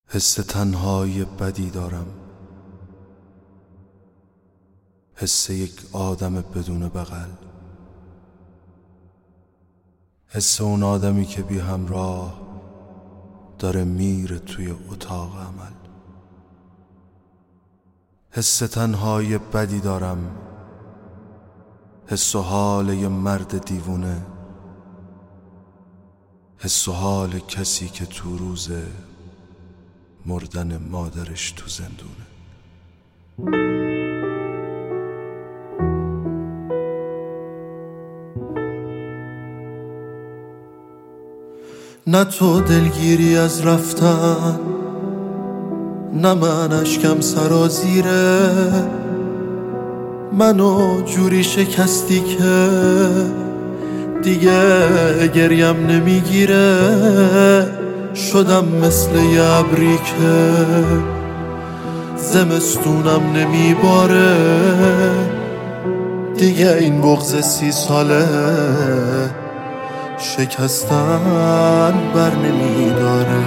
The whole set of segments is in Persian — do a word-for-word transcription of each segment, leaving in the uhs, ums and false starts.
حس تنهایی بدی دارم، حس یک آدم بدون بغل، حس اون آدمی که بی همراه داره میره توی اتاق عمل. حس تنهایی بدی دارم، حس و حال یه مرد دیوونه، حس و حال کسی که تو روز مردن مادرش تو زندونه. نه تو دلگیری از رفتن، نه من اشکم سرازیره، منو جوری شکستی که دیگه گریم نمیگیره. شدم مثل یه ابری که زمستونم نمیباره، دیگه این بغض سی ساله شکستن بر نمیداره.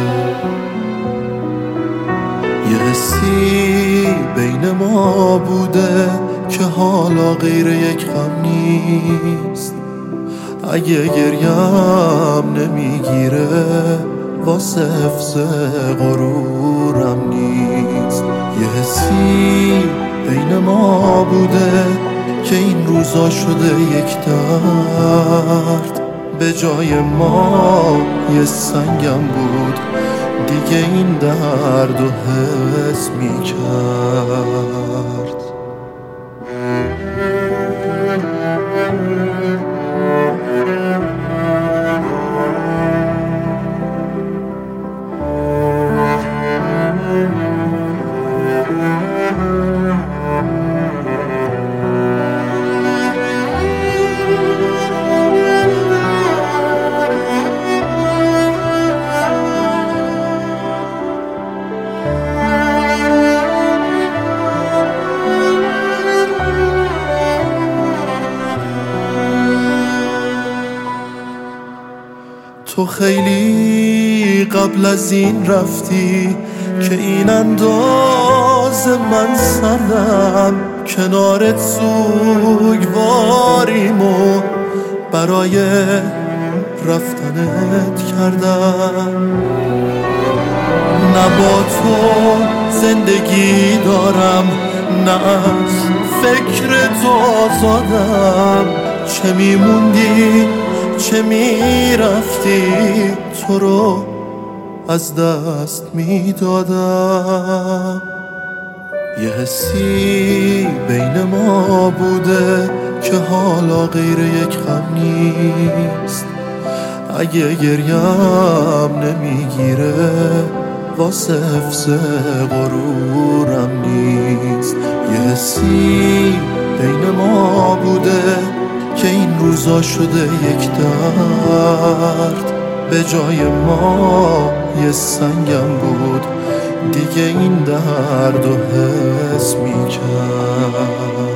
یه حسی بین ما بوده که حالا غیر یک غم نیست، اگه گریم نمیگیره واسه حفظ غرورم نیست. یه حسی بین ما بوده که این روزا شده یک درد، به جای ما یه سنگم بود دیگه این درد و حس میکرد. تو خیلی قبل از این رفتی که این انداز من سردم، کنارت سوگواریم و برای رفتنت کردم. نه با تو زندگی دارم، نه از فکر تو آزادم. چه میموندی چه میرفتی، تو رو از دست میدادم. یه حسی بین ما بوده که حالا غیر یک غم نیست، اگه گریم نمیگیره واسه حفظ غرورم نیست. یه حسی بین ما بوده که این روزا شده یک درد، به جای ما یه سنگم بود دیگه این درد و حس میکرد.